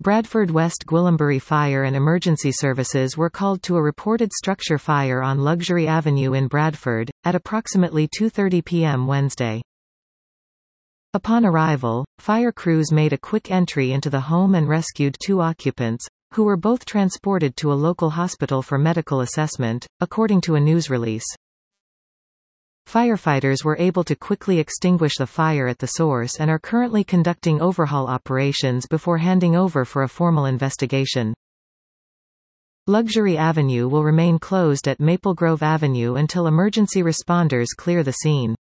Bradford West Gwillimbury Fire and Emergency Services were called to a reported structure fire on Luxury Avenue in Bradford, at approximately 2:30 p.m. Wednesday. Upon arrival, fire crews made a quick entry into the home and rescued two occupants, who were both transported to a local hospital for medical assessment, according to a news release. Firefighters were able to quickly extinguish the fire at the source and are currently conducting overhaul operations before handing over for a formal investigation. Luxury Avenue will remain closed at Maple Grove Avenue until emergency responders clear the scene.